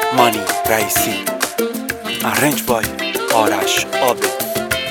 مانی رئیسی. Arranged by آرش عابد.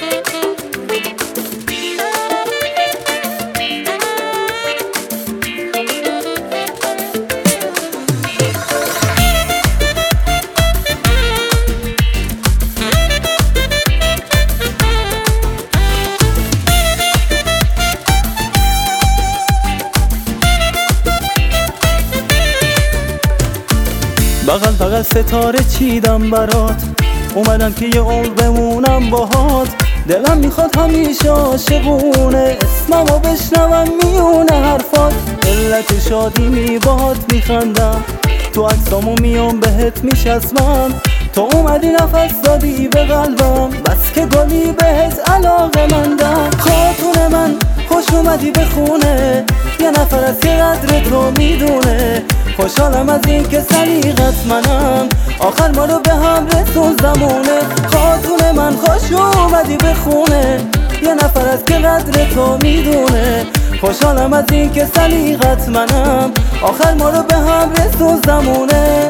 بغل ستاره چیدم برات، اومدم که یه عمر بمونم باهات. دلم میخواد همیشه عاشقونه، اسممو بشنوم میونه حرفات. علت شادی باهات میخندم، تو عکسامو میام بهت میشسمم. تو اومدی نفس دادی به قلبم، بس که گلی بهت علاقه مندم. خاتون من خوش اومدی به خونه، یه نفر از که قدر تو میدونه. خوشحالم از این که سلیقت منم، آخر ما رو به هم رسون زمونه. خاتون من خوش اومدی به خونه، یه نفر از که قدر تو میدونه. خوشحالم از این که سلیقت منم، آخر ما رو به هم رسون زمونه.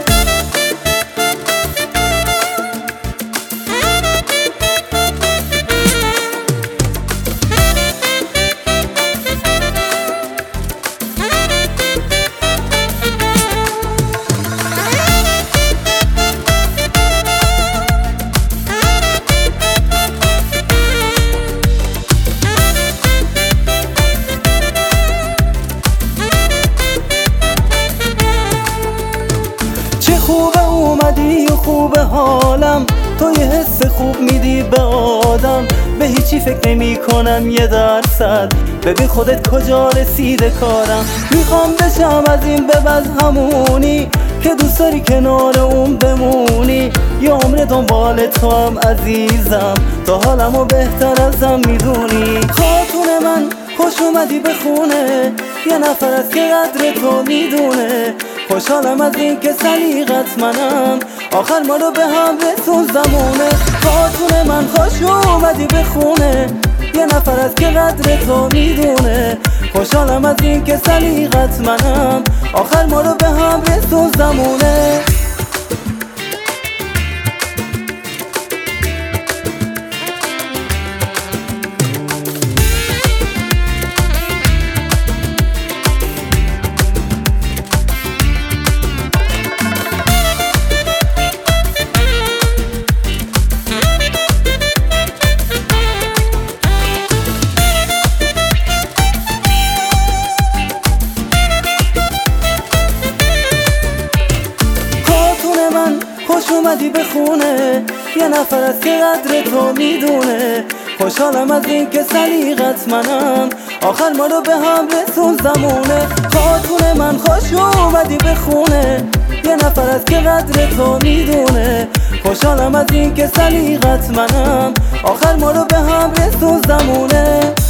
خوبه اومدی و خوبه حالم، تو یه حس خوب میدی به آدم. به هیچی فکر نمی کنم 1%، ببین خودت کجا رسیده کارم. میخوام بشم از این به بعد همونی که دوست داری کنار اون بمونی. یه عمر دنبال تو هم عزیزم، تا حالمو بهتر ازم میدونی. خاتون من خوش اومدی به خونه، یه نفر از که قدر تو میدونه. خوشحالم از این که سلیقت منم، آخر ما رو به هم رسون زمونه. خاتون من خوش اومدی به خونه، یه نفر از که قدر تو میدونه. خوشحالم از این که سلیقت منم، آخر ما رو به هم رسون زمونه. خوش اومدی به خونه، یه نفر از که قدر تو میدونه. خوشحالم از این که سلیقت منم، آخر ما رو به هم رسون زمونه. خاتون من خوش اومدی به خونه، یه نفر از که قدر تو میدونه. خوشحالم از این که سلیقت منم، آخر ما رو به هم رسون زمونه.